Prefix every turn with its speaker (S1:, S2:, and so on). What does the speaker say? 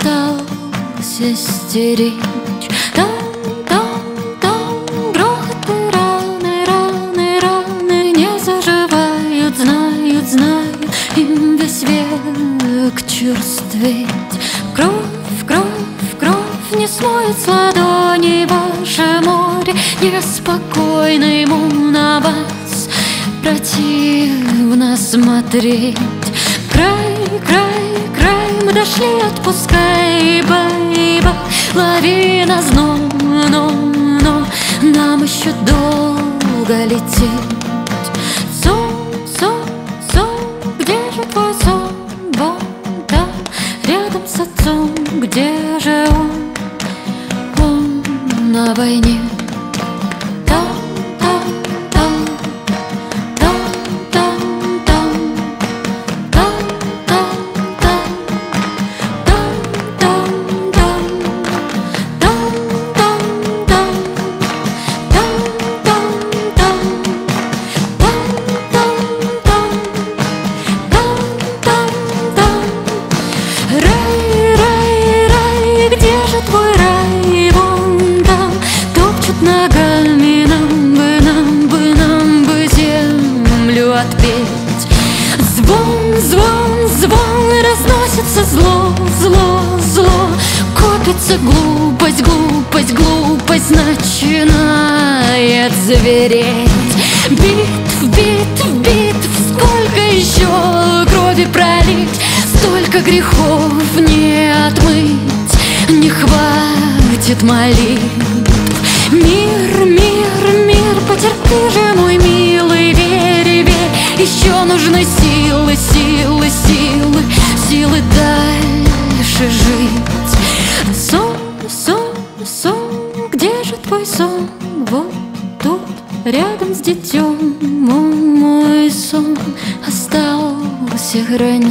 S1: осталось истеричь. Там грохот и раны не заживают, знают, им весь век черстветь. Кровь не смоет с ладони ваше море, неспокойно ему на вас противно смотреть. Край, мы дошли, отпускай, бейба, лавина зном, но нам еще долго лететь. Сон, где же твой сон? Вон там, рядом с отцом, где же он? Он на войне. Ногами нам бы землю отпеть. Звон, разносится зло, копится глупость начинает звереть. Битв, сколько еще крови пролить, столько грехов не отмыть, не хватит молитв. Мир, потерпи же, мой милый, верь, еще нужны силы дальше жить. Сон, где же твой сон? Вот тут, рядом с детем, мой сон остался хранить.